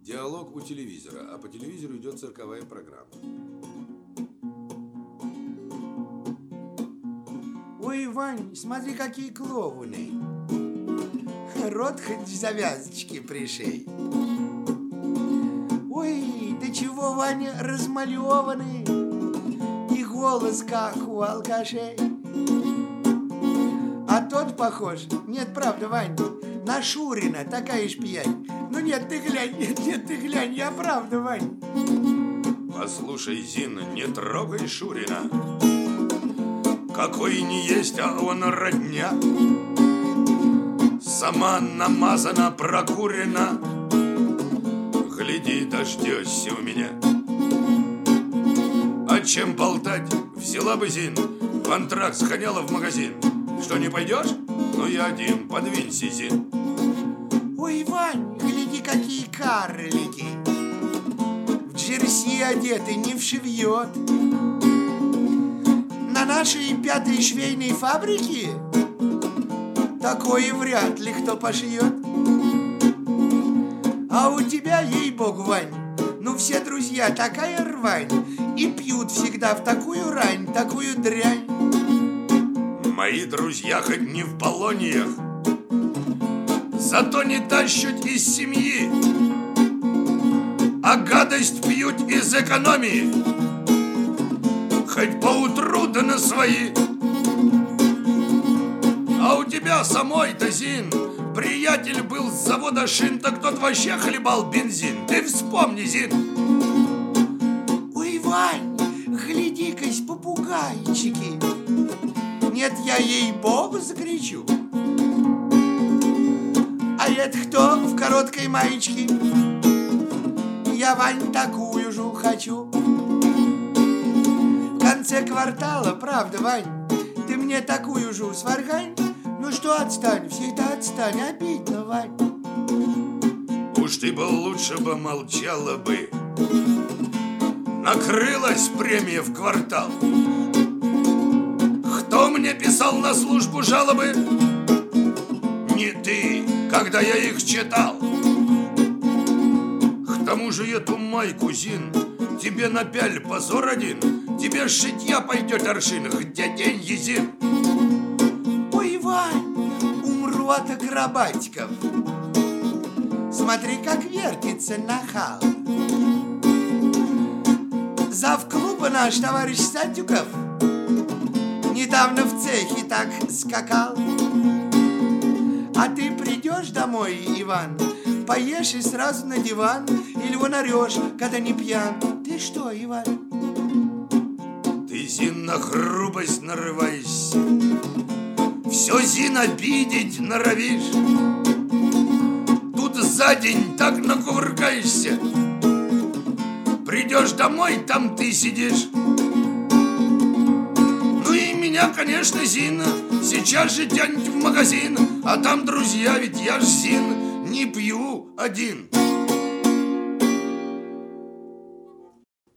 Диалог у телевизора, а по телевизору идет цирковая программа. Ой, Вань, смотри, какие клоуны. Рот хоть завязочки пришей. Ой, да чего, Ваня, размалеванный. И голос, как у алкашей. А тот похож, нет, правда, Вань, на Шурина, такая ж пьянь. Ну нет, ты глянь, нет, ты глянь, я правда, Вань. Послушай, Зина, не трогай Шурина. Какой не есть, а он родня. Сама намазана, прокурена. Гляди, дождешься у меня. А чем болтать? Взяла бы, Зин, в антракт сходила в магазин. Что, не пойдешь? Ну, я один, подвинься, Зин. Ой, Вань, гляди, какие карлики. В джерси одеты, не вшивьет. На нашей 5-й швейной фабрике такое вряд ли кто пошьет. А у тебя, ей-богу, Вань, ну все друзья такая рвань. И пьют всегда в такую рань, такую дрянь. Мои друзья хоть не в полониях, зато не тащут из семьи, а гадость пьют из экономии. Хоть поутру да на свои. А у тебя самой-то, Зин, приятель был с завода шин, так тот вообще хлебал бензин. Ты вспомни, Зин. Ой, Вань, гляди-кась, попугайчики. Нет, я ей-богу закричу. А это кто в короткой маечке? Я, Вань, такую же хочу. В конце квартала, правда, Вань, ты мне такую же сваргань. Ну что, отстань, всегда отстань, обидно, Вань. Уж ты бы лучше бы молчала бы. Накрылась премия в квартал. Кто мне писал на службу жалобы? Не ты, когда я их читал. К тому же эту майку, Зин, тебе напяль позор один. Тебе шитья пойдет аршин. Где деньги, Зин? Ой, Вань, умру от акробатиков. Смотри, как вертится нахал. Завклуба наш товарищ Сатюков недавно в цехе так скакал. А ты придешь домой, Иван, поешь и сразу на диван, или вон орешь, когда не пьян. Ты что, Иван? Ты, Зин, на грубость нарываешься. Все, Зин, обидеть норовишь. Тут за день так накувыркаешься. Придешь домой, там ты сидишь. Ну и меня, конечно, Зин, сейчас же тянет в магазин. А там друзья, ведь я ж, Зин, не пью один.